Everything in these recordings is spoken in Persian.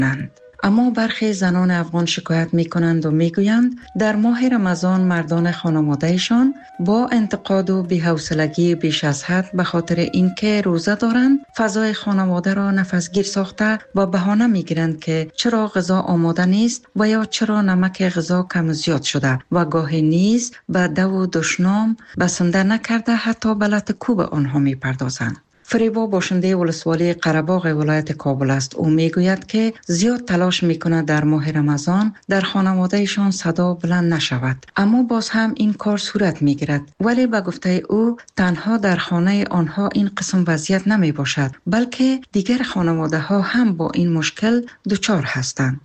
اما برخی زنان افغان شکایت می کنند و می گویند در ماه رمضان مردان خانوادهشان با انتقاد و بی‌حوصلگی بیش از حد به خاطر اینکه روزه دارند فضای خانواده را نفسگیر ساخته و بهانه می گیرند که چرا غذا آماده نیست و یا چرا نمک غذا کم زیاد شده و گاهی نیز به دو و دشنام بسنده نکرده حتی به لط کوب آنها می پردازند. فریبا باشنده ولسوالی قره‌باغ ولایت کابل است. او میگوید که زیاد تلاش میکند در ماه رمضان در خانوادهشان صدا بلند نشود، اما باز هم این کار صورت میگیرد. ولی به گفته او تنها در خانه آنها این قسم وضعیت نمی باشد، بلکه دیگر خانواده ها هم با این مشکل دچار هستند.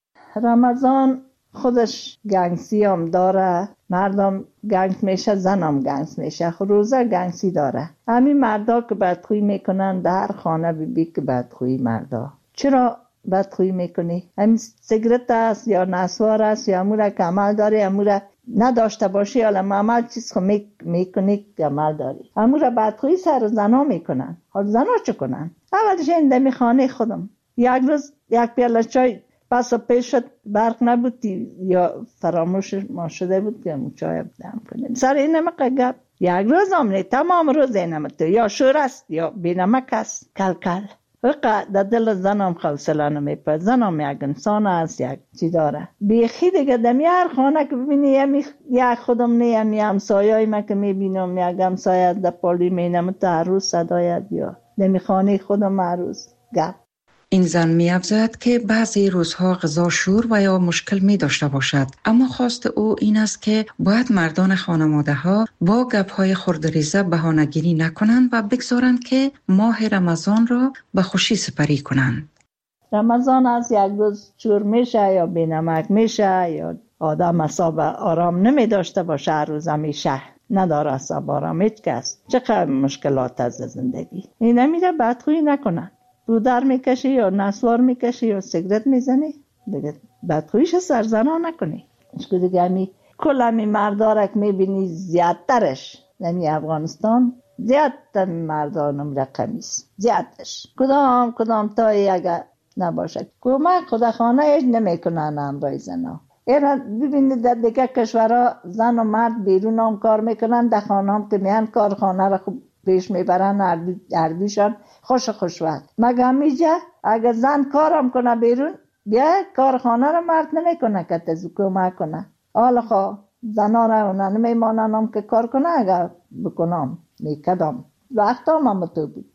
رمضان خودش گنگسی هم داره، مردم گنگ میشه، زنم گنگ میشه، روزه گنگسی داره. همین مردا که بدخویی میکنن در خانه بی که بدخویی مردا. چرا بدخویی میکنی؟ همین سیگرت است یا نسوار است یا امور که عمل داری، امور نداشته باشی حالا عمل چیز خو میکنی که عمل داری. امور بدخویی سر زنا میکنن. حال زنا چه کنن؟ اولش این دمی خانه خودم یک روز یک پیاله چای پس پیش شد، برق نبود یا فراموش ما شده بود که چای دم کنیم. سر این نمک گپ یک روز آمنی تمام روز این نمک یا شور است یا بی نمک است. کل کل وقت در دل زنم حوصله نمیپره. زنم یک انسان است، یک چی داره بیخی دیگه. دمی هر خانه که ببینی یک خودم نیم یا همسایه‌ای من که میبینم یک همسایه در پالی مینم تا هر روز صدایت یا دمی خانه خودم هر روز گپ. این زن می افزاید که بعضی روزها غذا شور و یا مشکل می داشته باشد، اما خواست او این است که باید مردان خانواده ها با گپ های خردریزه بهانه‌گیری نکنند و بگذارند که ماه رمضان را به خوشی سپری کنند. رمضان از یک روز شور میشه یا بینمک میشه یا آدم اصاب آرام نمی داشته باشه، هر روز همیشه نداره اصاب آرام هیچ کس. چقدر مشکلات از زندگی این نمیره بدخویی نکنن. رو در میکشی یا نسوار میکشی یا سیگرت میزنی دیگه بدخویش سرزنا نکنی. اشکو دیگه همی کل همی مردارک میبینی زیادترش نمی افغانستان زیادتر مردانم رقمیست زیادش کدام تایی اگر نباشه کمک خداخانه ایج نمیکنن امرای زنا. اینا ببینید در دیگه کشورها زن و مرد بیرون هم کار میکنن، در خانه هم که میان کارخانه را خوب پیش میبرن اردوشان خوش وقت. مگه همیجا اگر زن کارم کنه بیرون بیا کارخانه را مرد نمیکنه که تزو کمک کنه. حالا خواه زنا را نمیماننم که کار کنه، اگر بکنم میکدم وقت هم تو بود.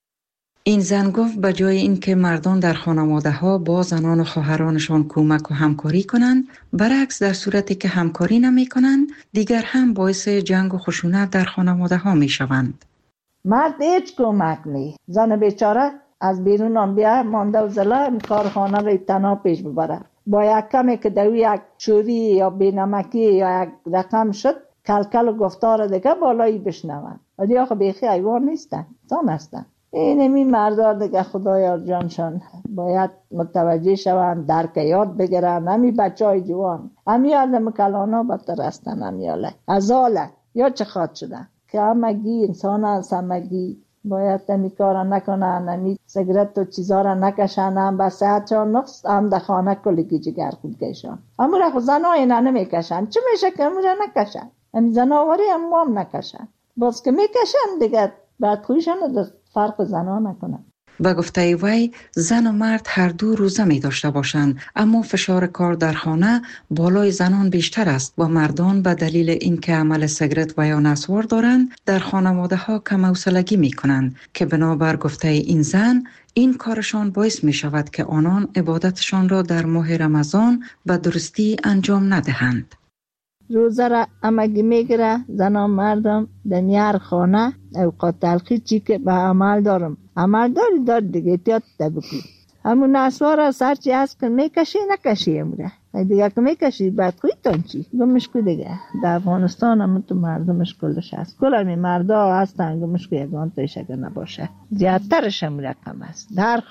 این زن گفت به جای اینکه مردان در خانواده ها با زنان و خواهرانشان کمک و همکاری کنند، برعکس در صورتی که همکاری نمی کنند دیگر هم باعث جنگ و خشونت در خانواده ها می شوند. مرد هیچ کمک نی، زن بیچاره از بیرون هم بیا مانده و زلا کارخانه را تنها پیش ببره. با یک کمی که دوی یک چوری یا بینمکی یا یک رقم شد کلکل و گفتار دیگه بالایی بشنون. ولی آخه بیخی حیوان نیستن، انسان هستن. اینمی مردا دیگه خدایا جانشان باید متوجه شوند، درک یاد بگیرن. همی بچهای جوان همی کلانا بدتر هستن، همیاله ازاله یا چه خواد شدن که همگی انسان هست، همگی باید همی کارا نکنن، همی سیگرت و چیزا را نکشن، هم به صحتشان نقص، هم در خانه کلگی جگر خود کشن. همون را خود زنها اینا نمیکشن، چه میشه که همون را نکشن؟ هم زناوری هم نکشن، باز که میکشن دیگه بدخویشان فرق زنها نکنن. به گفته وی زن و مرد هر دو روزه می داشته باشند، اما فشار کار در خانه بالای زنان بیشتر است و مردان به دلیل اینکه عمل سیگرت و یا نسوار دارند در خانواده ها کم حوصلگی می کنند که بنابر گفته این زن این کارشان باعث می شود که آنان عبادتشان را در ماه رمضان به درستی انجام ندهند. روزه را همگی میگیره زنان مردم دنیار خانه اوقات تلخی چی که به عمل دارم عمل دار دیگه احتیاط بکن. همون نسوار از هر چی هست که میکشی نکشی امره دیگه که میکشی بدخوی تان چی گمش کو دیگه. در افغانستان هم تو مردمش کلش هست، کل همی مردا هستن گمش کو یگان تایش اگر نباشه زیادترش هم رقم هست.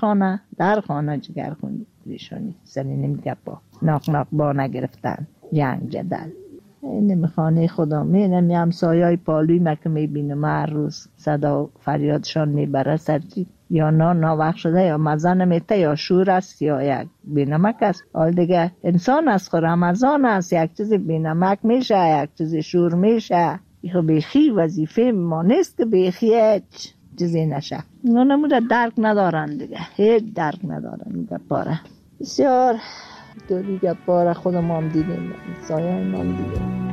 در خانه جگر خون ریشانی سنی نمیگه با ناق با نگرفتن جنگ جدل. این خانه خدا مینم همسایه‌های پالوی مکه میبینم هر روز صدا فریادشان میبره سرچی یا ناوقت شده یا مزه نمیته یا شور است یا یک بینمک است. حال دیگه انسان است خود رمضان است، یک چیز بینمک میشه، یک چیز شور میشه. خب بیخی وظیفه ما نیست که بیخی هیچ چیزی نشه. اونا نموده درک ندارن دیگه، هیچ درک ندارن گپاره. بسیار دوری گپاره خودم هم دیدیم، سایه هم دیدیم.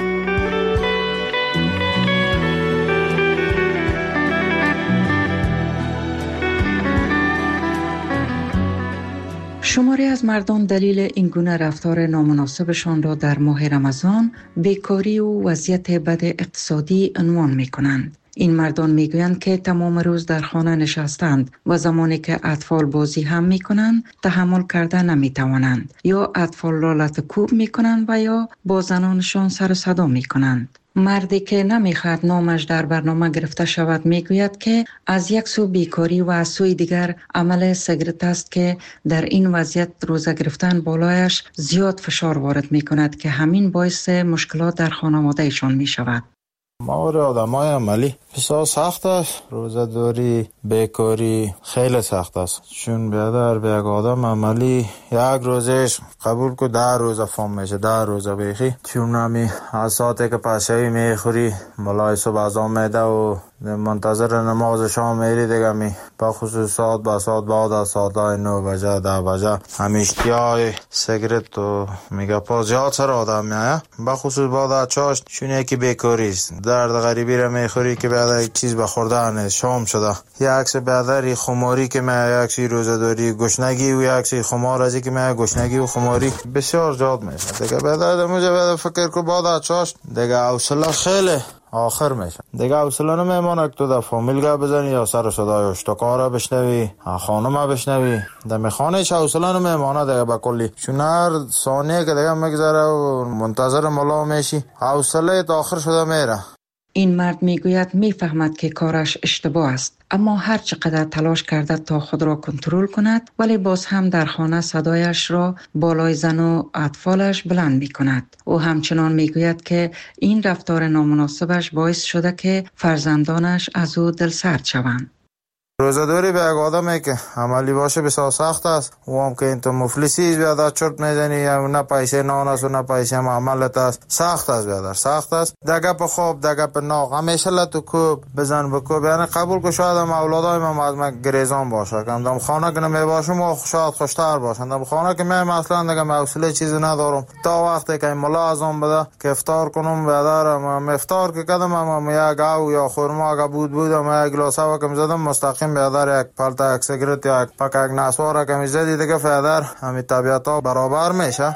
شماری از مردم دلیل این گونه رفتار نامناسبشان را در ماه رمضان بیکاری و وضعیت بد اقتصادی عنوان می کنند. این مردم می گویند که تمام روز در خانه نشستند و زمانی که اطفال بازی هم می کنند تحمل کرده نمی توانند، یا اطفال را لطکوب می کنند و یا با زنانشان سر و صدا می کنند. مردی که نمیخواد نامش در برنامه گرفته شود میگوید که از یک سو بیکاری و از سوی دیگر عمل سیگارت است که در این وضعیت روزه گرفتن بالایش زیاد فشار وارد میکند که همین باعث مشکلات در خانواده ایشان میشود. ما را آدمای عملی بسیار سخت است. روزه داری بیکاری خیلی سخت است، چون بیادر به یک آدم عملی یک روزش قبول که 10 روزه فهم میشه، 10 روزه بیخی. چون همی از ساعتی که پشوی میخوری ملای صبح ازان میده و منتظر نماز شام میری دیگه می با خصوص ساعت با ساعت بعد از ساعت 9 بجه 10 بجه همیشتیای سیگرت و میگه پا زیاد سر آدم میایه، با خصوص بعد از چاشت، چون یکی بیکاری است. درد غریبی را میخوری که بعد یک چیز به خوردن نیست، شام شده. یک عکس بعدری خماری که میایه، یکسی روزه داری گشنگی و یکسی خمار ازی که میایه گشنگی و خماری بسیار زیاد میشه دیگه. بعد مجه فکر که بعد از چاشت دیگه حوصله خیلی آخر میشه دیگه. حوصله نمیمونه که تو در فامیل گپ بزنی یا سر صدای اشتکار را بشنوی، خانم را بشنوی. در خانه چه حوصله نمیمونه دیگه به کلی، چون هر ثانیه که دیگه میگذره و منتظر ملا میشی حوصله تا آخر شده میره. این مرد میگوید میفهمد که کارش اشتباه است، اما هر چقدر تلاش کرده تا خود را کنترل کند ولی باز هم در خانه صدایش را بالای زن و اطفالش بلند می کند. او همچنان میگوید که این رفتار نامناسبش باعث شده که فرزندانش از او دلسرد شوند. روزه‌داری به یک آدمی که عملی باشه بسیار سخت است. او هم که این تو مفلسی بیادر چرت میزنی، یا نه پیسه نان است و نه پیسه عملت است. سخت است بیادر، سخت است. دگه په خواب دگه په ناغ همیشه لتو کوب بزن بکوب. یعنی قبول که شاید هم اولادای من از من گریزان باشه، که دم خانه که نمی باشم و شاید خوشتر باشن. دم خانه که من اصلا دیگه حوصله چیزی ندارم تا وقتی که ملا ازم بده که افطار کنم. بیادر افطار که کردم هم یا گاو یا خرما بودم یک گلاس هوا که زدم مستقیم بیادر یک پالتا یک سیگرت یا یک پاک یک نسوار که میزدی دیگه بیادر همین طبیعت ها برابر میشه.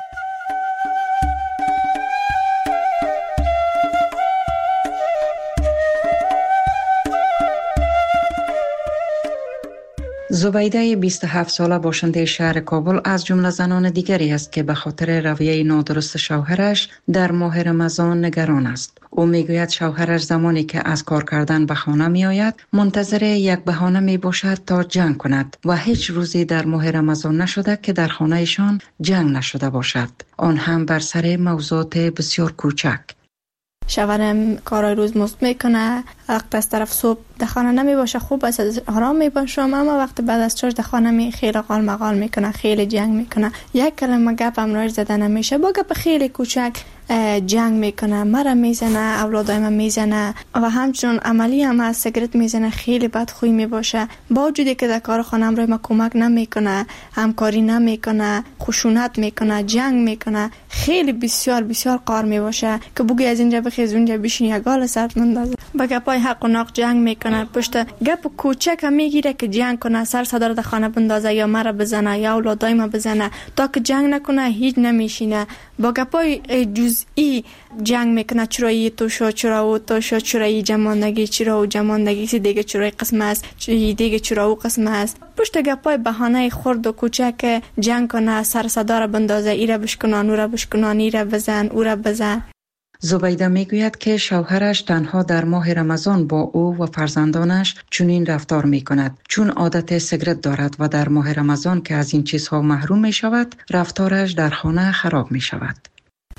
زبیده 27 ساله باشنده شهر کابل از جمله زنان دیگری است که به خاطر رویه نادرست شوهرش در ماه رمضان نگران است. او میگوید شوهرش زمانی که از کار کردن به خانه می آید منتظر یک بهانه می باشد تا جنگ کند و هیچ روزی در ماه رمضان نشده که در خانه ایشان جنگ نشده باشد، آن هم بر سر موضوعات بسیار کوچک. شوهرم کارای روز مست میکنه، وقت از طرف صبح در خانه نمی باشه، خوب است آرام می باشم، اما وقت بعد از چاش در خانه می خیلی قال مقال میکنه، خیلی جنگ میکنه. یک کلمه گپ هم راش زده نمیشه، با گپ خیلی کوچک جنگ میکنه، مرا میزنه، اولادای من میزنه و همچنان عملی هم از سیگرت میزنه، خیلی بدخوی میباشه. با وجودی که در کار خانم را ما کمک نمیکنه، همکاری نمیکنه، خشونت میکنه، جنگ میکنه، خیلی بسیار بسیار قار میباشه که بگی از اینجا بخیز اونجا بشین یا گال سرت مندازه. با گپای حق و ناق جنگ میکنه، پشت گپ کوچک هم میگیره که جنگ کنه، سر صدر در خانه بندازه یا مرا بزنه یا اولادای ما بزنه. تا که جنگ نکنه هیچ نمیشینه. با گپای جزئی جنگ میکنه، چرایی تو شو، چرا و تو شو، چرایی جماندگی، چرا و جماندگی سی دیگه چرای قسم است، دیگه چرا و قسم است. پشت گپای بهانه خرد و کوچک جنگ کنه، سر صدا را بندازه، ایره بشکنان، او را بشکنان، ایره بزن، او را بزن. زبیده میگوید که شوهرش تنها در ماه رمضان با او و فرزندانش چنین رفتار میکند، چون عادت سیگرت دارد و در ماه رمضان که از این چیزها محروم می شود، رفتارش در خانه خراب می شود.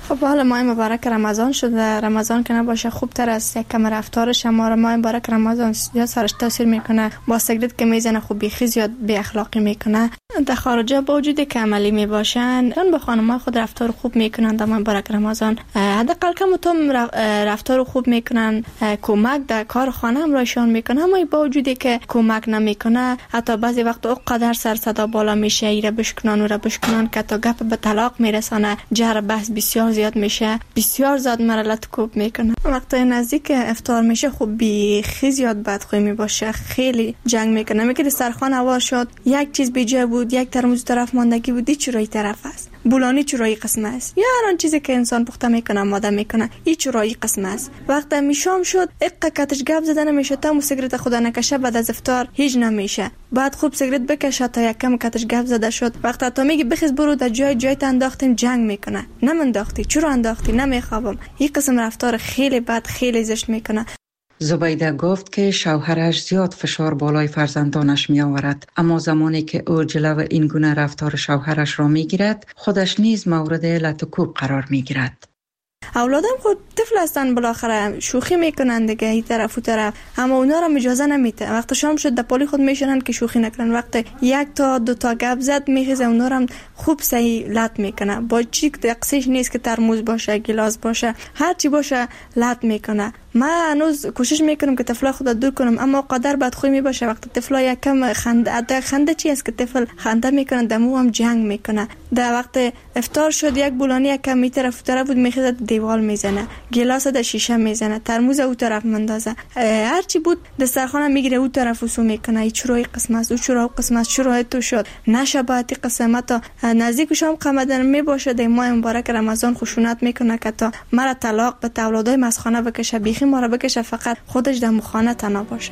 خب حالا ماه مبارک رمضان شده. رمضان که نباشه خوب تر از یک کم رفتارش ما را ماه مبارک رمضان یا سرش تاثیر میکنه. با سیگرت که میزنه خوب بیخی زیاد بی اخلاقی میکنه. در خارجا با وجودی که عملی میباشن چون با خانم‌ها خود رفتار خوب میکنن در ماه مبارک رمضان. حداقل کم تو رفتار خوب میکنن، کمک در کار خانه هم رایشان میکنه. اما با وجودی که کمک نمیکنه حتی بعضی وقت اونقدر سر صدا بالا میشه ایره بشکنن و را بشکنن که تا گپ به طلاق میرسانه. جر بحث بسیار زیاد میشه، بسیار زیاد مرحله کوب میکنه. وقتی نزدیک افطار میشه خوب بیخی زیاد بدخوی میباشه، خیلی جنگ میکنه. میگه سرخوان هوا شد، یک چیز بی جای بود، یک ترموز طرف ماندگی بود، چرایی طرف است، بولانی چرایی قسم است، یا هر آن چیزی که انسان پخته میکنه ماده میکنه این چرایی قسم است. وقتی میشام شد اقا کتش گپ زدن نمیشه، تا سیگرت خدا نکشه بعد از افطار هیچ نمیشه. بعد خوب سیگرت بکشه تا یکم کتش گپ زده شد. وقتی تا میگی بخیز برو در جای انداختیم جنگ میکنه. نمنداختی چرا انداختی؟ نمیخوابم. این قسم رفتار خیلی بد، خیلی زشت میکنه. زبیده گفت که شوهرش زیاد فشار بالای فرزندانش می آورد، اما زمانی که او جلو این گونه رفتار شوهرش را می گیرد خودش نیز مورد لط و کوب قرار می گیرد. اولادم خود طفل هستن، بالاخره شوخی میکنن دیگه این طرف و طرف، اما اونا را اجازه نمیده. وقتی شام شد دپالی خود میشنن که شوخی نکنن. وقتی یک تا دو تا گپ زد میخیزه اونا را خوب صحیح لط میکنه. با چی دقیقش نیست که ترموز باشه، گلاس باشه، هر چی باشه لط میکنه. من هنوز کوشش میکنم که طفلا خود دور کنم، اما قدر بدخوی میباشه. وقتی طفلا یکم خنده چی است که طفل خنده میکنه دمو هم جنگ میکنه. در وقت افطار شد یک بولانی یکم می طرف بود میخیزه دیوال میزنه، گلاس در شیشه میزنه، ترموز او طرف مندازه، هر چی بود دسترخوان میگیره او طرف وسو میکنه. ای چرای قسم است، او چرا قسم است، چرا تو شد نشباتی قسمت نزدیک شام قمدن میباشه. در ماه مبارک رمضان خشونت میکنه که تا مرا طلاق به اولادای مسخانه بکشه، بیخی ما را بکشه، فقط خودش در مخانه تنها باشه.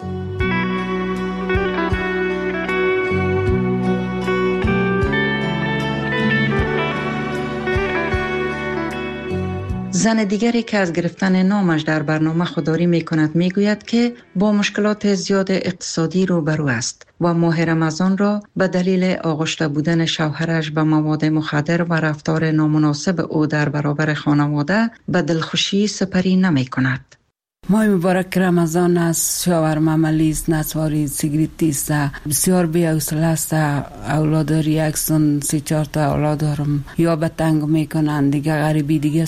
زن دیگری که از گرفتن نامش در برنامه خودداری می کند می گوید که با مشکلات زیاد اقتصادی روبرو است و ماه رمضان را به دلیل آغشته بودن شوهرش به مواد مخدر و رفتار نامناسب او در برابر خانواده به دلخوشی سپری نمی کند. ماه مبارک رمضان است، شوهرم عملی است، نسواری سیگریتی است، بسیار بی حوصله است. اولاداری اکسون 3-4 تا اولاد دارم، یا به تنگ میکنن دیگه، غریبی دیگه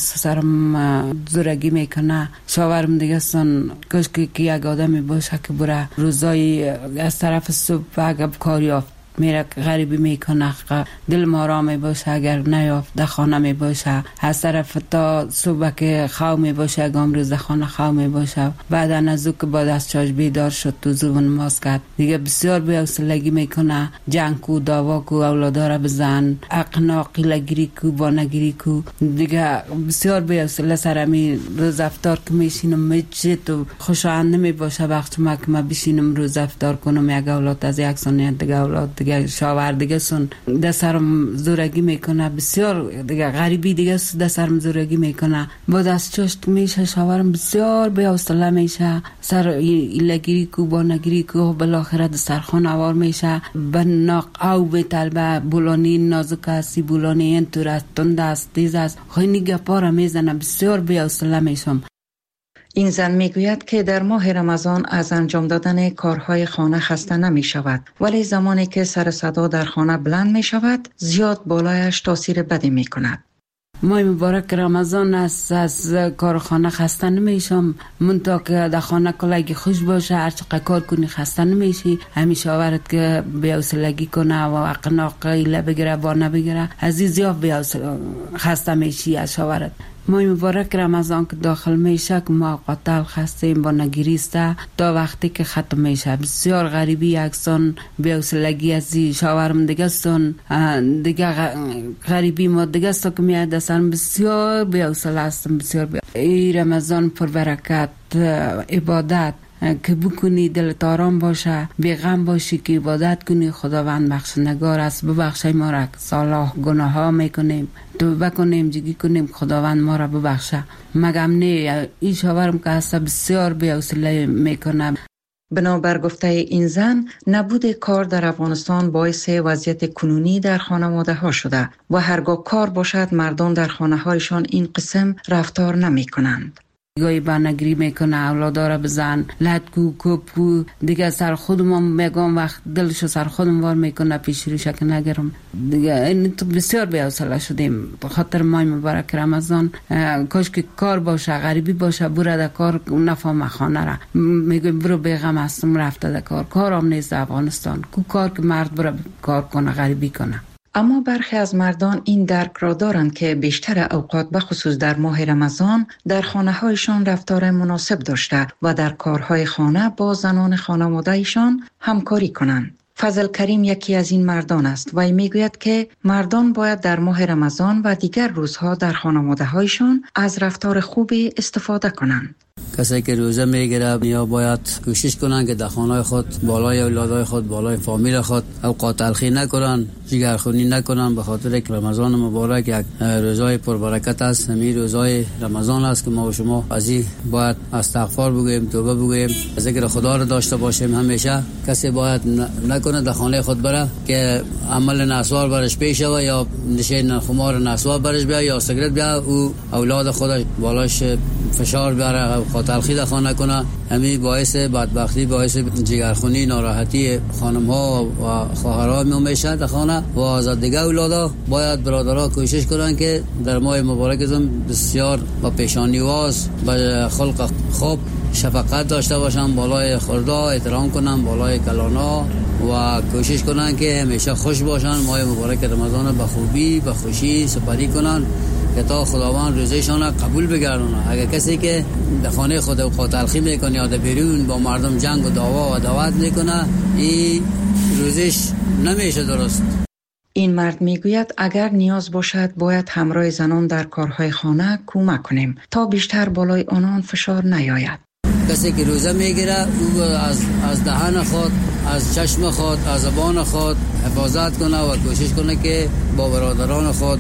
سرم زورگی میکنه. شوهرم دیگه سن کاش که یک آدمی باشه که بره روزای از طرف صبح اگه کار یافت میره غریبی میکنه، دل ما را می باشه. اگر نیافت در خانه می باشه، از طرف تا صبح که خواه می باشه اگام روز خانه خواه می باشه. بعد از او که بعد از چاش بیدار شد تو زبون ماست کرد دیگه بسیار بی حوصلگی میکنه. جنگ کو، دعوا کو، اولادا را بزن، اقناقی لگیری کو، بانگیری کو دیگه بسیار بی حوصله. سرمی روز افطار که میشینم میچه تو خوشایند نمی باشه. وقت ما که ما بشینم روز افطار کنم یک اولاد از یک سنیت دیگه اولاد دیگه شاور دیگه سن دسترم زورگی میکنه، بسیار دیگه غریبی دیگه دسترم زورگی میکنه. بعد از چشت میشه شاورم بسیار بی حوصله میشه. سر ایلگیری کو، بانگیری کو، بالاخره دسترخوان اوار میشه. به ناق او به طلبه بولانی نازک هستی، بولانی این طور است، تند است، تیز است، خیلی گپا را میزنه. بسیار بی حوصله میشم. این زن میگوید که در ماه رمضان از انجام دادن کارهای خانه خسته نمی شود، ولی زمانی که سر صدا در خانه بلند می شود زیاد بالایش تاثیر بدی می کند. ماه مبارک رمضان است، از کار خانه خسته نمیشم. منطقه که در خانه کلگی خوش باشه، هر چقدر کار کنی خسته نمیشی. همیشه آورد که بی‌حوصلگی کنه و اقناق ایله بگیره با نبگیره، عزیز یا بی‌حوصله خسته میشی از شاورت. ماه مبارک رمضان که داخل میشه که ما قاتل خستیم با نگیریسته تا وقتی که ختم میشه. بسیار غریبی اکسان بی‌حوصلگی از شاورم دیگه سن دیگه غریبی ما دیگه سا که میاد دستان بسیار بی‌حوصله هستم. بسیار ای رمضان پر برکت عبادت که بکنی دلت آرام باشه، بیغم باشی که عبادت کنی. خداوند بخشندگار است، ببخشای ما را صلاح گناه ها میکنیم، توبه کنیم، جگی کنیم، خداوند ما را ببخشه. مگم نه این شاورم که هست بسیار بی‌حوصله میکنه. بنابر گفته این زن، نبود کار در افغانستان باعث وضعیت کنونی در خانواده ها شده و هرگاه کار باشد مردان در خانه هایشان این قسم رفتار نمی کنند. گاهی بانگری میکنه، اولادا را بزن، لدگو کوپو دیگه سر خودم میگم وقت دلشو سر خودم وار میکنه پیش روش که نگرم دیگه. این تو بسیار بی‌حوصله شدیم به خاطر ماه مبارک رمضان. کاش که کار باشه، غریبی باشه، برو در کار نفهم خانه را میگم برو بیغم هستم رفته در کار هم نیست افغانستان کو کار که مرد برو کار کنه غریبی کنه. اما برخی از مردان این درک را دارند که بیشتر اوقات به خصوص در ماه رمضان در خانه هایشان رفتار مناسب داشته و در کارهای خانه با زنان خانواده ایشان همکاری کنند. فضل کریم یکی از این مردان است و میگوید که مردان باید در ماه رمضان و دیگر روزها در خانواده هایشان از رفتار خوبی استفاده کنند. کسی که روزه میگیره یا باید کوشش کنن که در خانه خود بالای اولادای خود بالای فامیل خود اوقات تلخی نکنن، جگرخونی نکنن، به خاطر که رمضان مبارک یک روزای پربرکت است. همین روزای رمضان است که ما و شما از این باید استغفار بگوییم، توبه بگوییم، ذکر خدا را داشته باشیم. همیشه کسی باید نکنه در خانه خود بره که عمل نسوار برش پیش و یا نشین خمار نسوار برش بیا یا سیگرت بیا او اولاد خودش بالاش فشار بیاره تلخی در خانه کنه. همین باعث بدبختی، باعث جگرخونی، ناراحتی خانم ها و خواهرها میشه در خانه و از دیگه اولادا. باید برادرها کوشش کنن که در ماه مبارک بسیار با پیشانیواز با خلق خوب شفقت داشته باشن، بالای خوردا احترام کنن، بالای کلانا و کوشش کنن که همیشه خوش باشن. ماه مبارک رمضان به خوبی به خوشی سپری کنن که تا خداوند روزشان قبول بگردونه. اگر کسی که در خانه خود اوقات تلخی میکنه یا در بیرون با مردم جنگ و دعوا و دعوت میکنه، این روزش نمیشه درست. این مرد میگوید اگر نیاز باشد باید همراه زنان در کارهای خانه کمک کنیم تا بیشتر بالای آنان فشار نیاید. کسی که روزه میگیره او از دهن خود، از چشم خود، از زبان خود حفاظت کنه و کوشش کنه که با برادران خود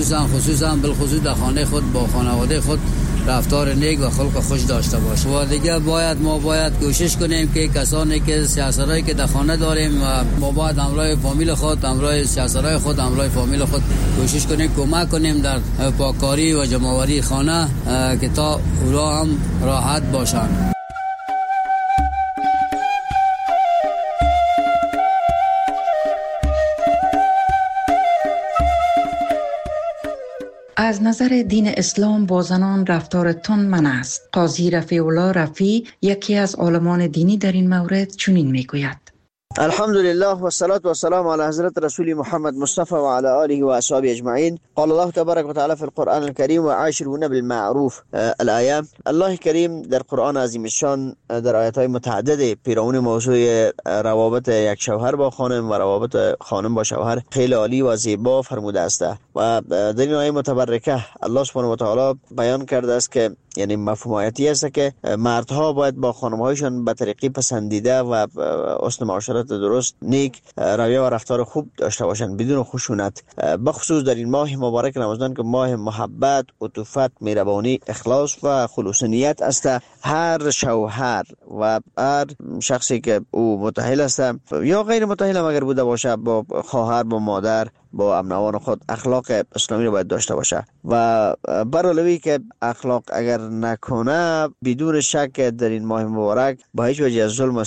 خصوصا بالخصوص در خانه خود با خانواده خود رفتار نیک و خلق خوش داشته باشه. و دیگه ما باید کوشش کنیم که کسانی که سیاستایی که در خانه داریم و ما باید همراه فامیل خود، همراه سیاستای خود، همراه فامیل خود کوشش کنیم کمک کنیم در پاککاری و جمع‌آوری خانه که تا اونها هم راحت باشن. از نظر دین اسلام با زنان رفتار تند منع است. قاضی رفیع الله رفیع یکی از عالمان دینی در این مورد چنین میگوید: الحمدلله و الصلاة و السلام علی حضرت رسول محمد مصطفى و علی آله و اصحابه اجمعین. قال الله تبارک و تعالی فی القرآن الكریم و عاشرون بالمعروف الآیه. الله کریم در قرآن عظیم الشان در آیات‌های متعدد پیرامون موضوع روابط یک شوهر با خانم و روابط خانم با شوهر خیلی عالی و زیبا فرموده است و در این آیه متبرکه الله سبحانه و تعالی بیان کرده است که یعنی مفهوم آیاتی است که مردها باید با خانم‌هایشان به طریقی پسندیده و حسن معاشرت درست، نیک رویه و رفتار خوب داشته باشند بدون خشونت، بخصوص در این ماه مبارک رمضان که ماه محبت، عطوفت، مهربانی، اخلاص و خلوص نیت است. هر شوهر و هر شخصی که او متأهل است یا غیر متأهل اگر بوده باشه، با خواهر، با مادر، با امنوان خود اخلاق اسلامی رو باید داشته باشه و برعلاوه که اخلاق اگر نکنه بدون شک در این ماه مبارک با هیچ وجه از ظلم و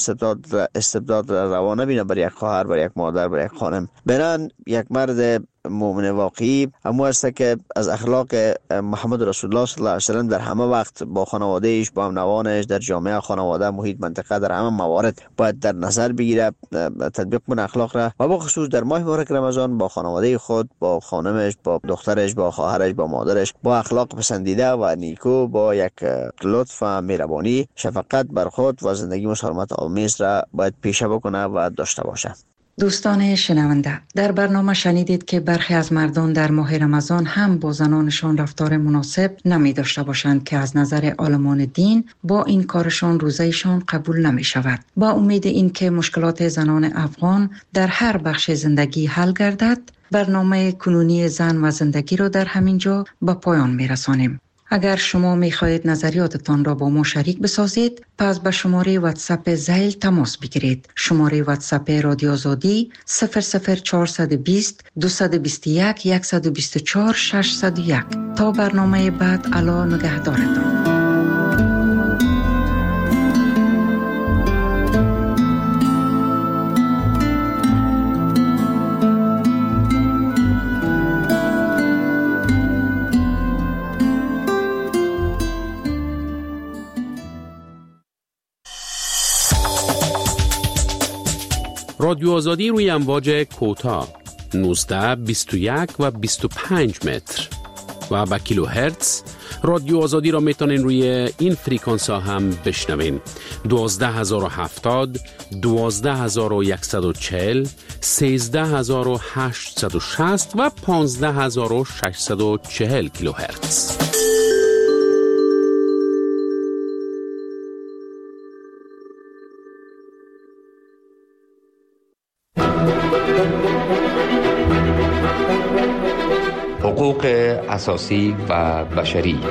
استبداد روا نبینه بر یک خواهر، بر یک مادر، بر یک خانم. بنان یک مرد مؤمن واقعی همو است که از اخلاق محمد رسول الله صلی الله علیه و سلم در همه وقت با خانوادهش، با امنوانش، در جامعه، خانواده، محیط، منطقه، در همه موارد باید در نظر بگیره، تطبیق کنه اخلاق را و بخصوص در ماه مبارک رمضان با خانواده خود، با خانمش، با دخترش، با خواهرش، با مادرش با اخلاق پسندیده و نیکو، با یک لطف و مهربانی، شفقت بر خود و زندگی مسالمت آمیز را باید پیشه بکنه و داشته باشه. دوستان شنونده، در برنامه شنیدید که برخی از مردان در ماه رمضان هم با زنانشان رفتار مناسب نمی داشته باشند که از نظر عالمان دین با این کارشان روزهشان قبول نمی شود. با امید این که مشکلات زنان افغان در هر بخش زندگی حل گردد، برنامه کنونی زن و زندگی را در همین جا به پایان می رسانیم. اگر شما می‌خواهید نظریاتتان را با ما شریک بسازید، پس به شماره واتساپ زیل تماس بگیرید. شماره واتساپ رادیو آزادی 00420 221 124 601. تا برنامه بعد، الا نگهدارتان. رادیو آزادی روی امواج کوتاه 19 21 و 25 متر و با کیلو هرتز. رادیو آزادی را میتونین روی این فریکانس ها هم بشنوین. 12070 12140 13860 و 15640 کیلو هرتز. حقوق اساسی و بشری.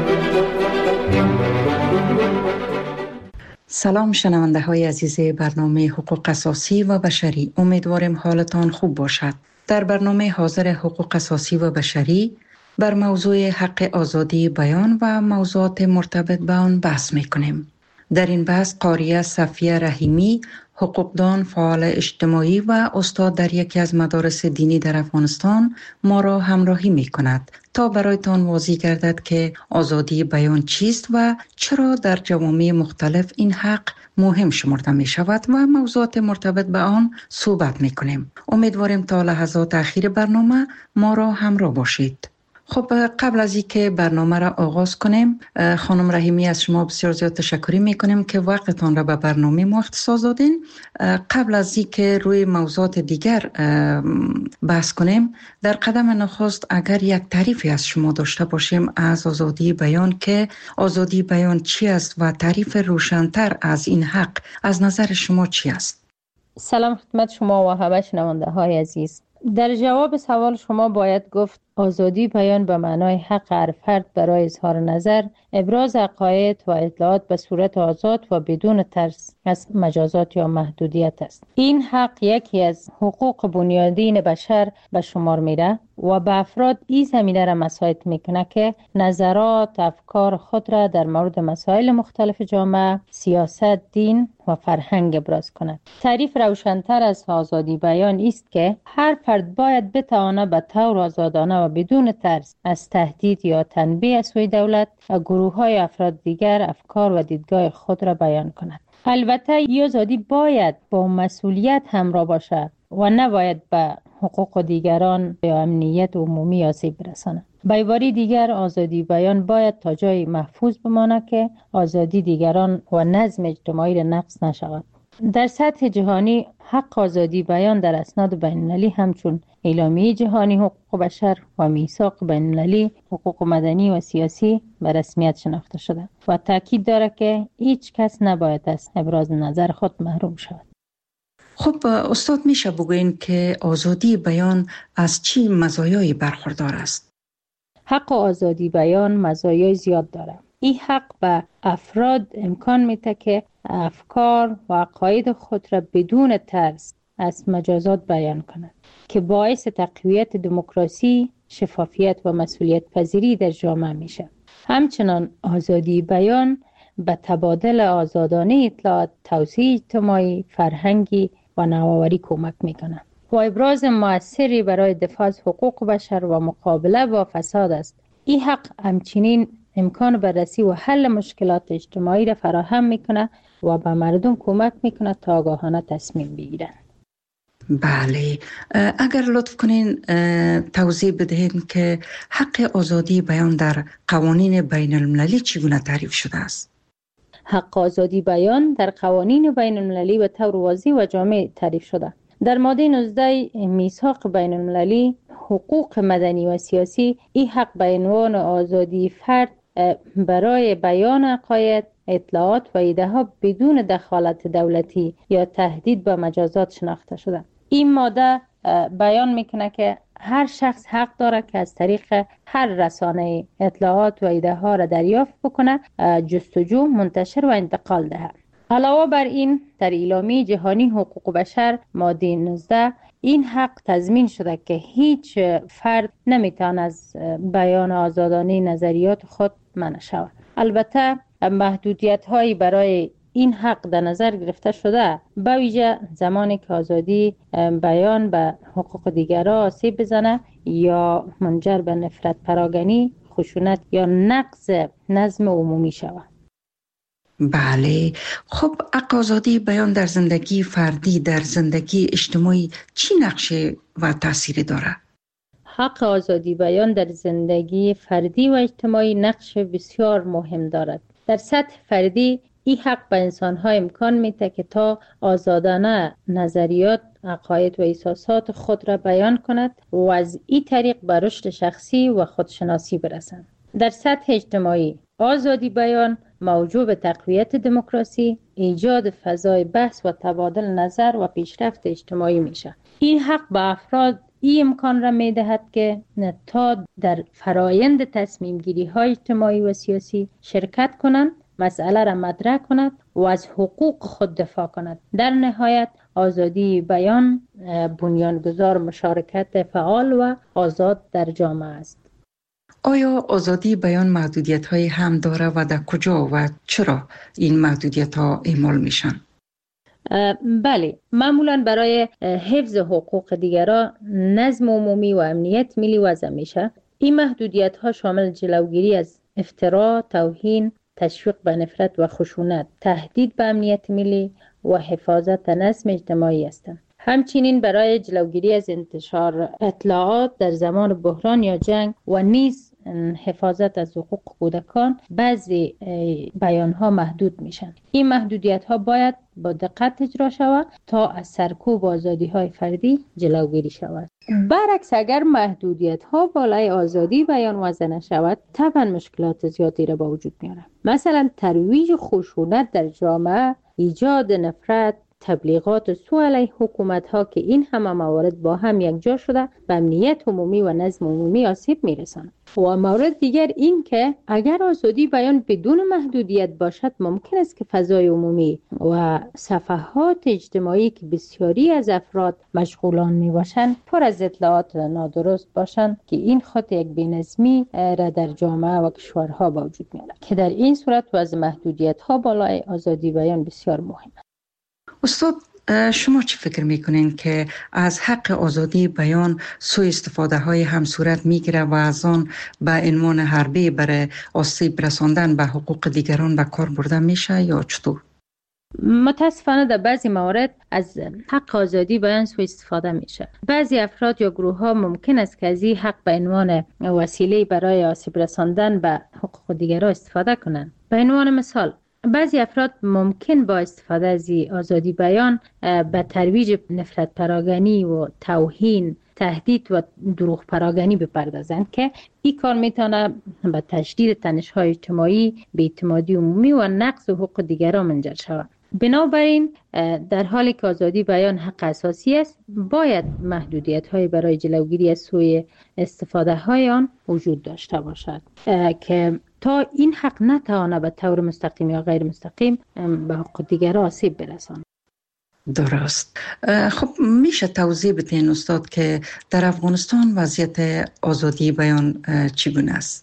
سلام شنونده های عزیز برنامه حقوق اساسی و بشری. امیدوارم حالتان خوب باشد. در برنامه حاضر حقوق اساسی و بشری بر موضوع حق آزادی بیان و موضوعات مرتبط به آن بحث میکنیم. در این بحث قاریه صفیه رحیمی، حقوقدان، فعال اجتماعی و استاد در یکی از مدارس دینی در افغانستان ما را همراهی می کند تا برایتان واضح گردد که آزادی بیان چیست و چرا در جوامع مختلف این حق مهم شمرده می شود و موضوعات مرتبط به آن صحبت می کنیم. امیدواریم تا لحظات اخیر برنامه ما را همراه باشید. خب قبل از اینکه برنامه را آغاز کنیم، خانم رحیمی از شما بسیار زیاد تشکر میکنیم که وقتتان را به برنامه ما اختصاص دادین. قبل از اینکه روی موضوعات دیگر بحث کنیم، در قدم نخست اگر یک تعریفی از شما داشته باشیم از آزادی بیان، که آزادی بیان چی است و تعریف روشن‌تر از این حق از نظر شما چی است؟ سلام خدمت شما و همه شنونده های عزیز. در جواب سوال شما باید گفت آزادی بیان به معنای حق هر فرد برای اظهار نظر، ابراز عقاید و اطلاعات به صورت آزاد و بدون ترس از مجازات یا محدودیت است. این حق یکی از حقوق بنیادین بشر به شمار میره و به افراد این زمینه را مساعد میکنه که نظرات، افکار خود را در مورد مسائل مختلف جامعه، سیاست، دین و فرهنگ ابراز کند. تعریف روشن‌تر از آزادی بیان است که هر فرد باید بتواند به طور آزادانه و بدون ترس از تهدید یا تنبیه از سوی دولت و گروه‌های افراد دیگر افکار و دیدگاه خود را بیان کند. البته این آزادی باید با مسئولیت همراه باشد و نباید به حقوق دیگران یا امنیت عمومی آسیب برساند. به عبارت دیگر، آزادی بیان باید تا جای محفوظ بماند که آزادی دیگران و نظم اجتماعی را نقض نشود. در سطح جهانی حق آزادی بیان در اسناد بین‌المللی همچون اعلامیه جهانی حقوق بشر و میثاق بین‌المللی حقوق مدنی و سیاسی به رسمیت شناخته شده و تاکید دارد که هیچ کس نباید از ابراز نظر خود محروم شود. خب استاد، میشه بگوین که آزادی بیان از چی مزایایی برخوردار است؟ حق آزادی بیان مزایای زیاد دارد. این حق به افراد امکان میده که افکار و عقاید خود را بدون ترس از مجازات بیان کنند که باعث تقویت دموکراسی، شفافیت و مسئولیت پذیری در جامعه میشه. همچنان آزادی بیان به تبادل آزادانه اطلاعات، توسعه اجتماعی، فرهنگی و نوآوری کمک میکنه و ابراز مؤثری برای دفاع از حقوق بشر و مقابله با فساد است. این حق همچنین امکان بررسی و حل مشکلات اجتماعی را فراهم میکنه و به مردم کمک میکنه تا آگاهانه تصمیم بگیرن. بله، اگر لطف کنین توضیح بدهید که حق آزادی بیان در قوانین بین المللی چگونه تعریف شده است؟ حق آزادی بیان در قوانین بین المللی به طور واضح و جامع تعریف شده. در ماده 19 میثاق بین المللی حقوق مدنی و سیاسی این حق به عنوان آزادی فرد برای بیان عقاید، اطلاعات و ایده ها بدون دخالت دولتی یا تهدید به مجازات شناخته شده. این ماده بیان میکنه که هر شخص حق داره که از طریق هر رسانه اطلاعات و ایده ها را دریافت بکنه، جستجو، منتشر و انتقال دهد. علاوه بر این، در اعلامیه جهانی حقوق بشر ماده 19 این حق تضمین شده که هیچ فرد نمیتونه از بیان آزادانه نظریات خود منع شود. البته محدودیت هایی برای این حق در نظر گرفته شده، به ویژه زمانی که آزادی بیان به حقوق دیگران آسیب بزنه یا منجر به نفرت پراگنی، خشونت یا نقض نظم عمومی شود. بله، خب آزادی بیان در زندگی فردی، در زندگی اجتماعی چی نقشه و تأثیری داره؟ حق آزادی بیان در زندگی فردی و اجتماعی نقش بسیار مهم دارد. در سطح فردی این حق به انسان‌ها امکان میده که تا آزادانه نظریات، عقاید و احساسات خود را بیان کند و از این طریق به رشد شخصی و خودشناسی برسند. در سطح اجتماعی آزادی بیان موجب به تقویت دموکراسی، ایجاد فضای بحث و تبادل نظر و پیشرفت اجتماعی میشه. این حق به افراد این امکان را میدهد که تا در فرایند تصمیم گیری های اجتماعی و سیاسی شرکت کنند، مسئله را مطرح کند و از حقوق خود دفاع کند. در نهایت آزادی بیان بنیانگذار مشارکت فعال و آزاد در جامعه است. آیا آزادی بیان محدودیت های هم داره و در کجا و چرا این محدودیت ها اعمال میشن؟ بله، معمولا برای حفظ حقوق دیگران، نظم عمومی و امنیت ملی وضع میشه. این محدودیت ها شامل جلوگیری از افترا، توهین، تشویق به نفرت و خشونت، تهدید به امنیت ملی و حفاظت نظم اجتماعی هستند. همچنین برای جلوگیری از انتشار اطلاعات در زمان بحران یا جنگ و نیز حفاظت از حقوق کودکان بعضی بیانها محدود میشن. این محدودیت ها باید با دقت اجرا شود تا از سرکوب آزادی های فردی جلوگیری شود. برعکس اگر محدودیت ها بالای آزادی بیان وضع نشود، طبعا مشکلات زیادی را با وجود میاره. مثلا ترویج خشونت در جامعه، ایجاد نفرت، تبلیغات سوء علیه حکومت ها که این همه موارد با هم یکجا شده به امنیت عمومی و نظم عمومی آسیب میرسند. و مورد دیگر این که اگر آزادی بیان بدون محدودیت باشد، ممکن است که فضای عمومی و صفحات اجتماعی که بسیاری از افراد مشغولان می باشند پر از اطلاعات نادرست باشند که این خود یک بی‌نظمی را در جامعه و کشورها با وجود میاره که در این صورت وضع محدودیت ها بالای آزادی بیان بسیار مهم است. استاد، شما چی فکر میکنین که از حق آزادی بیان سوء استفاده های هم صورت میگیره و از آن به عنوان حربه برای آسیب رساندن به حقوق دیگران به کار برده میشه یا چطور؟ متاسفانه در بعضی موارد از حق آزادی بیان سوء استفاده میشه. بعضی افراد یا گروه ها ممکن است که از این حق به عنوان وسیله برای آسیب رساندن به حقوق دیگران استفاده کنند. به عنوان مثال، بعضی افراد ممکن با استفاده از آزادی بیان به ترویج نفرت پراگنی و توهین، تهدید و دروغ پراگنی بپردازند که این کار میتونه به تشدید تنش‌های اجتماعی، بی‌اعتمادی عمومی و نقض حقوق دیگران منجر شود. بنابراین در حالی که آزادی بیان حق اساسی است، باید محدودیت‌های برای جلوگیری از سوء استفاده های آن وجود داشته باشد که تا این حق نتواند به طور مستقیم یا غیر مستقیم به حقوق دیگران آسیب برساند. درست. خب میشه توضیح بدین استاد که در افغانستان وضعیت آزادی بیان چگونه است؟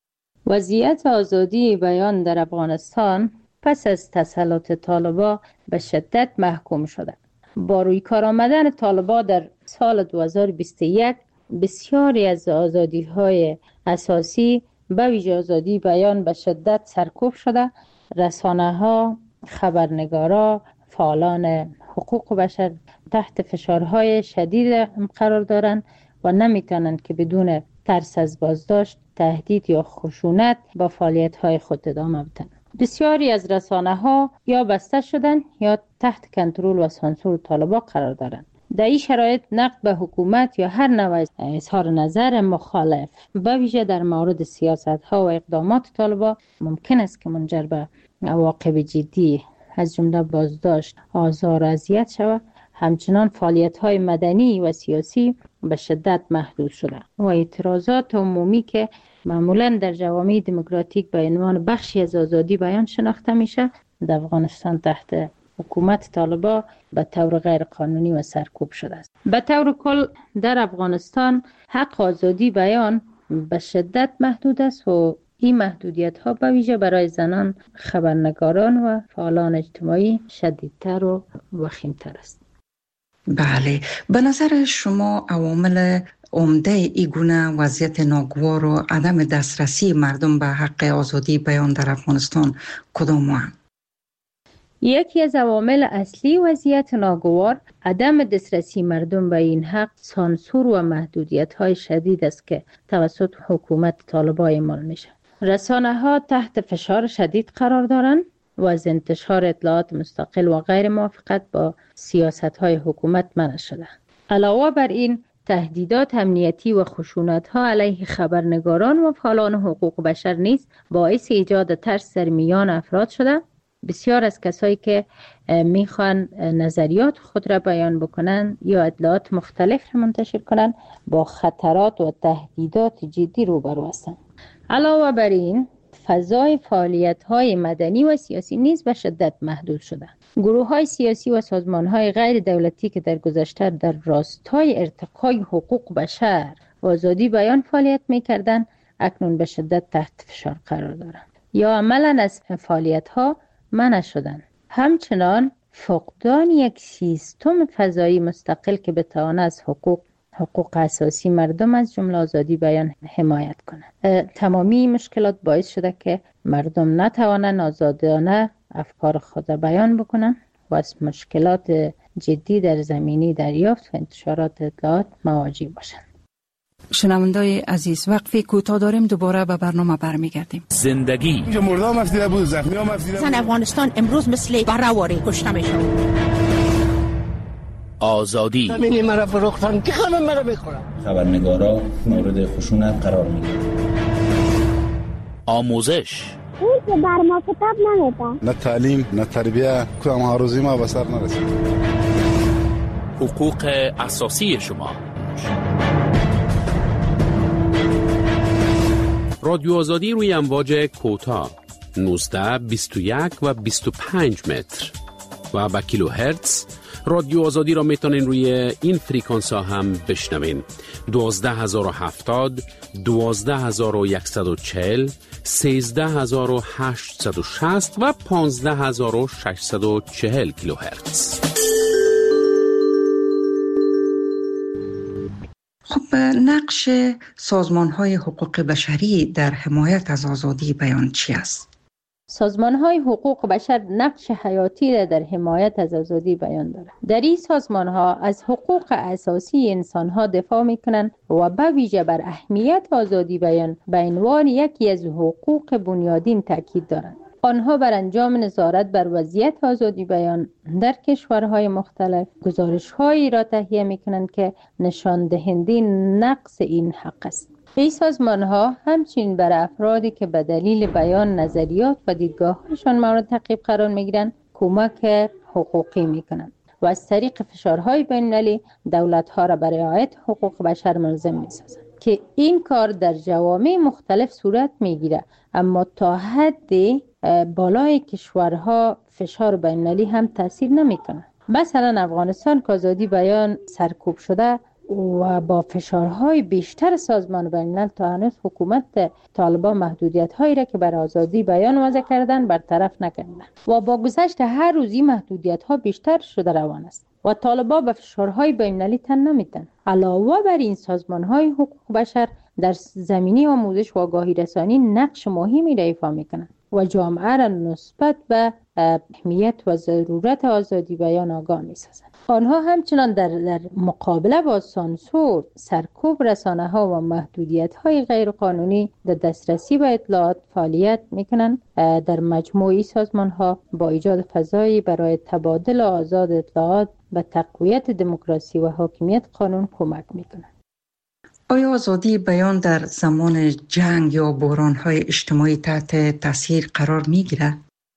وضعیت آزادی بیان در افغانستان پس از تسلط طالبان به شدت محکوم شده. با روی کار آمدن طالبان در سال 2021 بسیاری از آزادی‌های اساسی به ویژه آزادی بیان به شدت سرکوب شده. رسانه‌ها، خبرنگارا، فعالان حقوق بشر تحت فشارهای شدید قرار دارند و نمیتونند که بدون ترس از بازداشت، تهدید یا خشونت با فعالیت‌های خود ادامه بدن. بسیاری از رسانه‌ها یا بسته شدن یا تحت کنترل و سانسور طالبان قرار دارند. در این شرایط نقد به حکومت یا هر نوع اظهار نظر مخالف به ویژه در مورد سیاست‌ها و اقدامات طالبان ممکن است که منجر به عواقب جدی از جمله بازداشت، آزار و اذیت شود. همچنان فعالیت‌های مدنی و سیاسی به شدت محدود شده و اعتراضات عمومی که معمولا در جوامع دموکراتیک به عنوان بخشی از آزادی بیان شناخته میشه در افغانستان تحت حکومت طالبان به طور غیر قانونی و سرکوب شده است. به طور کل در افغانستان حق آزادی بیان به شدت محدود است و این محدودیت ها به ویژه برای زنان، خبرنگاران و فعالان اجتماعی شدیدتر و وخیمتر است. بله، به نظر شما عوامل عمده ای گونه وضعیت ناگوار و عدم دسترسی مردم به حق آزادی بیان در افغانستان کدام هستند؟ یکی از عوامل اصلی وضعیت ناگوار عدم دسترسی مردم به این حق سانسور و محدودیت‌های شدید است که توسط حکومت طالبان اعمال میشه. رسانه‌ها تحت فشار شدید قرار دارند و از انتشار اطلاعات مستقل و غیر موافقت با سیاست‌های حکومت منع شده. علاوه بر این تهدیدات امنیتی و خشونت‌ها علیه خبرنگاران و فعالان حقوق بشر نیز باعث ایجاد ترس در میان افراد شده. بسیار از کسایی که میخوان نظریات خود را بیان بکنن یا اطلاعات مختلف را منتشر کنن با خطرات و تهدیدات جدی روبرو هستند. علاوه بر این فضای فعالیت‌های مدنی و سیاسی نیز به شدت محدود شده. گروه‌های سیاسی و سازمان‌های غیر دولتی که در گذشته در راستای ارتقای حقوق بشر و آزادی بیان فعالیت می‌کردند اکنون به شدت تحت فشار قرار دارند یا عملاً از فعالیت‌ها منع شدند. همچنان فقدان یک سیستم فضایی مستقل که بتواند از حقوق اساسی مردم از جمله آزادی بیان حمایت کنند. تمامی مشکلات باعث شده که مردم نتوانند آزادانه افکار خود بیان بکنند و از مشکلات جدی در زمینه دریافت و انتشارات اطلاعات مواجه باشند. شنوندای عزیز، وقفی کوتاه داریم، دوباره به برنامه برمیگردیم. زندگی اینجا مردم افدیده بود، زخمی هم افدیده بود. افغانستان امروز مثل برهواری کشته میشه. آزادی همینی مرا فروختن که خانم مرا بخورم. خبرنگارا مورد خشونت قرار میگیرن. آموزش اون که بر ما کتاب نمیدن، نه تعلیم نه تربیه، کدام هاروزی ما به سر نرسید. حقوق اساسی شما. رادیو آزادی روی امواج کوتاه 19 21 و 25 متر و با کیلو هرتز. رادیو آزادی را میتونین روی این فریکانس ها هم بشنوین. 12070 12140 13860 و 15640 کیلو هرتز. خب، نقش سازمان‌های حقوق بشری در حمایت از آزادی بیان چی است؟ سازمان‌های حقوق بشر نقش حیاتی در حمایت از آزادی بیان دارند. در این سازمان‌ها از حقوق اساسی انسان‌ها دفاع می‌کنند و به ویژه بر اهمیت آزادی بیان به عنوان یکی از حقوق بنیادین تاکید دارند. آنها بر انجام نظارت بر وضعیت آزادی بیان در کشورهای مختلف گزارش‌هایی را تهیه می‌کنند که نشان دهنده نقص این حق است. این سازمان‌ها همچنین بر افرادی که به دلیل بیان نظریات و دیدگاه‌هایشان مورد تعقیب قرار می‌گیرند کمک حقوقی می‌کنند و از طریق فشارهای بین‌المللی دولت‌ها را برای رعایت حقوق بشر ملزم می‌سازند که این کار در جوامع مختلف صورت می‌گیرد، اما تا حد بالای کشورها فشار بین‌المللی هم تاثیر نمی‌کند. مثلا افغانستان که آزادی بیان سرکوب شده و با فشارهای بیشتر سازمان بین‌الملل تا هنوز حکومت طالبان محدودیت‌هایی را که بر آزادی بیان وضع کردن برطرف نکردند و با گذشت هر روزی محدودیت‌ها بیشتر شده روان است و طالبان به فشارهای بین‌المللی تن نمی‌دهند. علاوه بر این سازمان‌های حقوق بشر در زمینه آموزش و آگاهی رسانی نقش مهمی را ایفا می‌کنند و جامعه را نسبت به اهمیت و ضرورت آزادی بیان آگاه می‌سازند. آنها همچنان در مقابله با سانسور، سرکوب رسانه‌ها و محدودیت‌های غیرقانونی در دسترسی به اطلاعات فعالیت می‌کنند. در مجموعی سازمان‌ها با ایجاد فضایی برای تبادل آزاد اطلاعات به تقویت دموکراسی و حاکمیت قانون کمک می‌کنند. آیا آزادی بیان در زمان جنگ یا بحران‌های اجتماعی تحت تاثیر قرار می‌گیرد؟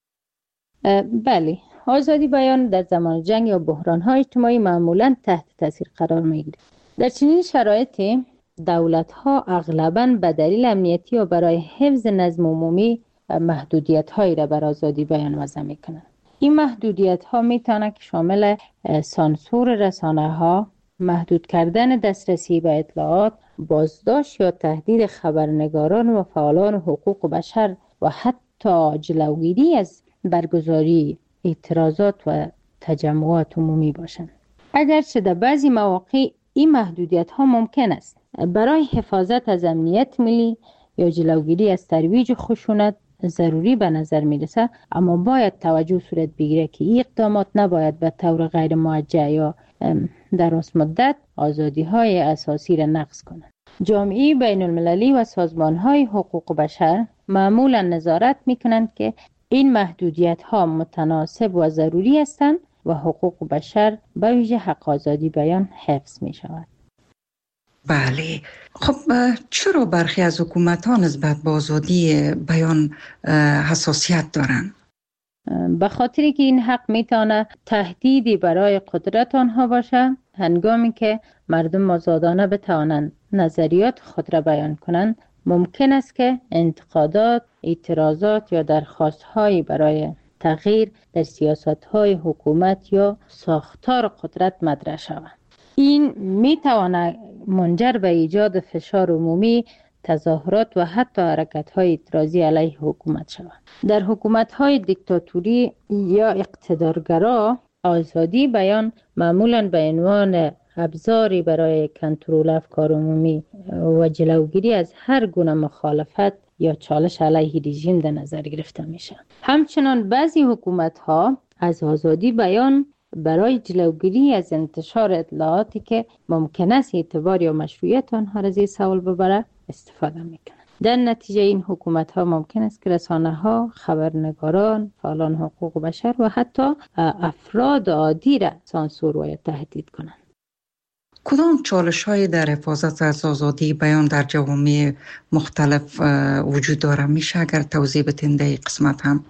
بله، آزادی بیان در زمان جنگ یا بحران‌های اجتماعی معمولاً تحت تاثیر قرار می‌گیرد. در چنین شرایطی دولت‌ها اغلباً به دلیل امنیتی و برای حفظ نظم عمومی محدودیت‌هایی را بر آزادی بیان وضع می‌کنند. این محدودیت‌ها می‌تواند که شامل سانسور رسانه‌ها، محدود کردن دسترسی به اطلاعات، بازداشت یا تهدید خبرنگاران و فعالان حقوق بشر و حتی جلوگیری از برگزاری اعتراضات و تجمعات عمومی باشند. اگرچه در بعضی مواقع این محدودیت‌ها ممکن است برای حفاظت از امنیت ملی یا جلوگیری از ترویج خشونت ضروری به نظر میرسه، اما باید توجه صورت بگیره که این اقدامات نباید به طور غیر موجه یا دراز مدت آزادی‌های اساسی را نقض کنند. جامعه بین المللی و سازمان‌های حقوق بشر معمولا نظارت می‌کنند که این محدودیت‌ها متناسب و ضروری هستند و حقوق بشر به ویژه حق آزادی بیان حفظ می‌شود. بله، خب چرا برخی از حکومت‌ها نسبت به آزادی بیان حساسیت دارند؟ به خاطری که این حق میتونه تهدیدی برای قدرت آنها باشه، هنگامی که مردم آزادانه بتوانند نظریات خود را بیان کنند، ممکن است که انتقادات، اعتراضات یا درخواست‌هایی برای تغییر در سیاست‌های حکومت یا ساختار قدرت مطرح شود. این میتواند منجر به ایجاد فشار عمومی، تظاهرات و حتی حرکت‌های اعتراضی علیه حکومت شود. در حکومت‌های دیکتاتوری یا اقتدارگرا، آزادی بیان معمولاً به عنوان ابزاری برای کنترل افکار عمومی و جلوگیری از هر گونه مخالفت یا چالش علیه رژیم در نظر گرفته میشه. همچنان بعضی حکومت‌ها از آزادی بیان برای جلوگیری از انتشار اطلاعاتی که ممکن است اعتبار یا مشروعیت آنها را زیر سوال ببره استفاده میکنند. در نتیجه این حکومت‌ها ممکن است که رسانه‌ها، خبرنگاران، فعالان حقوق بشر و حتی افراد عادی را سانسور و تهدید کنند. کدام چالش‌های در حفاظت از آزادی بیان در جوامع مختلف وجود داره؟ میشه اگر توضیح بدین در این قسمت هم؟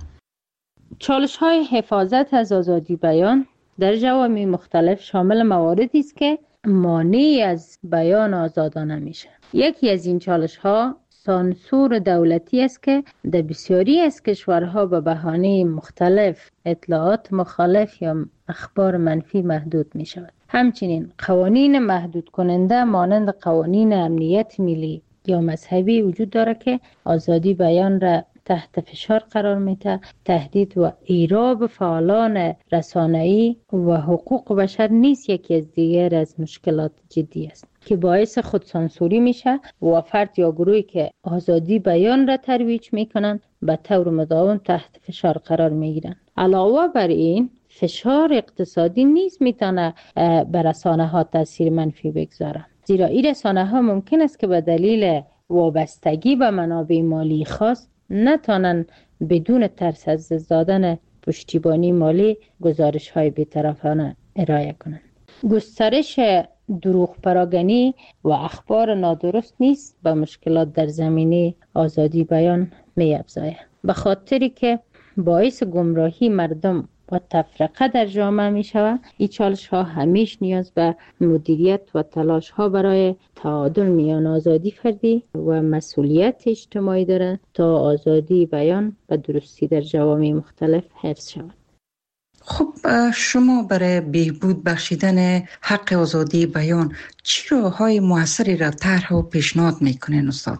چالش‌های حفاظت از آزادی بیان در جوامع مختلف شامل مواردی است که مانع از بیان آزادانه میشه. یکی از این چالش‌ها سانسور دولتی است که در بسیاری از کشورها به بهانه مختلف اطلاعات مخالف یا اخبار منفی محدود می شود. همچنین قوانین محدود کننده مانند قوانین امنیت ملی یا مذهبی وجود داره که آزادی بیان را تحت فشار قرار میده. تهدید و ایراب فعالان رسانه‌ای و حقوق بشر نیز یکی از دیگر از مشکلات جدی است که باعث خودسانسوری میشه و فرد یا گروهی که آزادی بیان را ترویج میکنن به طور مداوم تحت فشار قرار میگیرن. علاوه بر این فشار اقتصادی نیز میتونه بر رسانه‌ها تاثیر منفی بگذاره، زیرا این رسانه‌ها ممکن است که به دلیل وابستگی به منابع مالی خاص نتونن بدون ترس از دادن پشتیبانی مالی گزارش‌های بی‌طرفانه ارائه کنند. گسترش دروغ پراگنی و اخبار نادرست نیست به مشکلات در زمینه آزادی بیان می‌افزاید، به خاطری که باعث گمراهی مردم و تفرقه در جامعه می شود. این چالش ها همیش نیاز به مدیریت و تلاش ها برای تعادل میان آزادی فردی و مسئولیت اجتماعی دارد تا آزادی بیان و درستی در جوامع مختلف حفظ شود. خب شما برای بهبود بخشیدن حق آزادی بیان چه راه‌های موثری را طرح و پیشنهاد میکنین استاد؟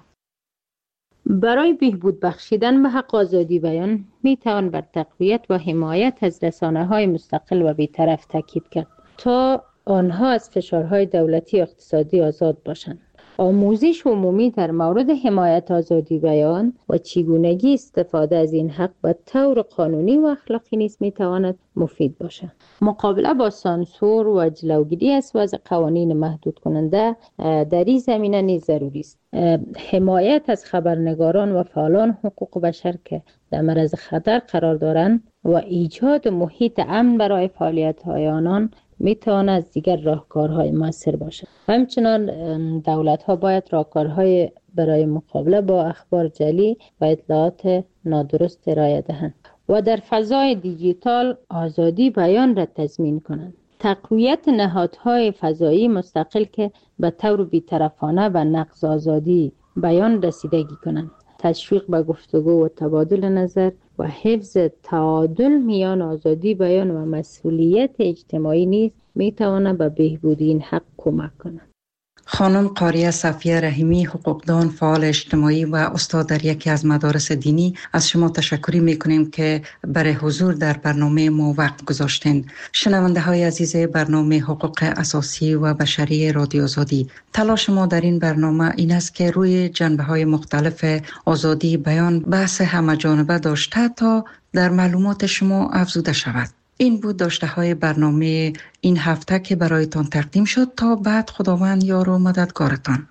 برای بهبود بخشیدن به حق آزادی بیان می توان بر تقویت و حمایت از رسانه‌های مستقل و بی‌طرف تاکید کرد تا آنها از فشارهای دولتی و اقتصادی آزاد باشند. آموزش عمومی در مورد حمایت آزادی بیان و چگونگی استفاده از این حق به طور قانونی و اخلاقی نیز می تواند مفید باشد. مقابله با سانسور و جلوگیری از وضع قوانین محدود کننده در این زمینه نیز ضروری است. حمایت از خبرنگاران و فعالان حقوق بشر که در معرض خطر قرار دارند و ایجاد محیط امن برای فعالیت‌های آنان می تواند از دیگر راهکارهای مؤثر باشد. همچنان دولت‌ها باید راهکارهای برای مقابله با اخبار جعلی و اطلاعات نادرست ارائه دهند و در فضای دیجیتال آزادی بیان را تضمین کنند. تقویت نهادهای فضایی مستقل که به طور بی‌طرفانه و نقض آزادی بیان رسیدگی کنند. تشویق به گفتگو و تبادل نظر و حفظ تعادل میان آزادی بیان و مسئولیت اجتماعی نیز میتواند به بهبود این حق کمک کند. خانم قاریه صفیه رحیمی، حقوقدان، فعال اجتماعی و استاد در یکی از مدارس دینی، از شما تشکر میکنیم که برای حضور در برنامه ما وقت گذاشتین. شنونده های عزیز برنامه حقوق اساسی و بشری رادیو آزادی، تلاش ما در این برنامه این است که روی جنبه های مختلف آزادی بیان بحث همه‌جانبه داشته تا در معلومات شما افزوده شود. این بود داشته های برنامه این هفته که برایتان تقدیم شد. تا بعد، خداوند یار و مددگارتان.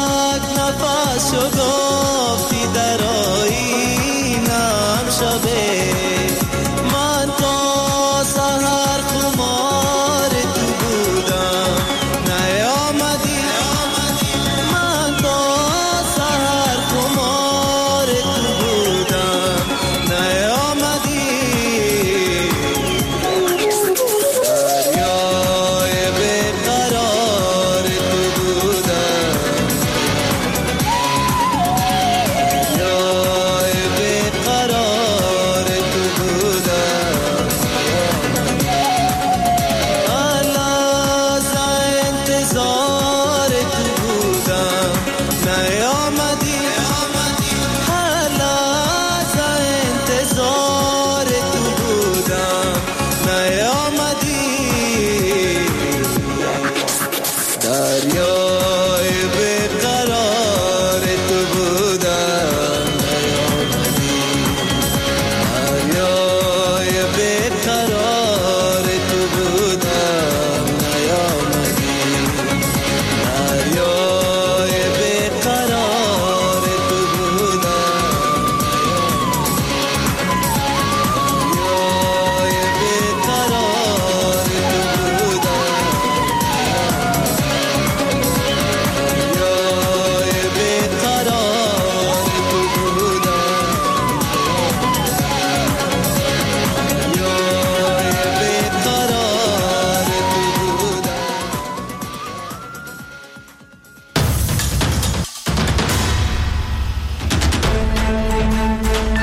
شو گفتی در آینم شبه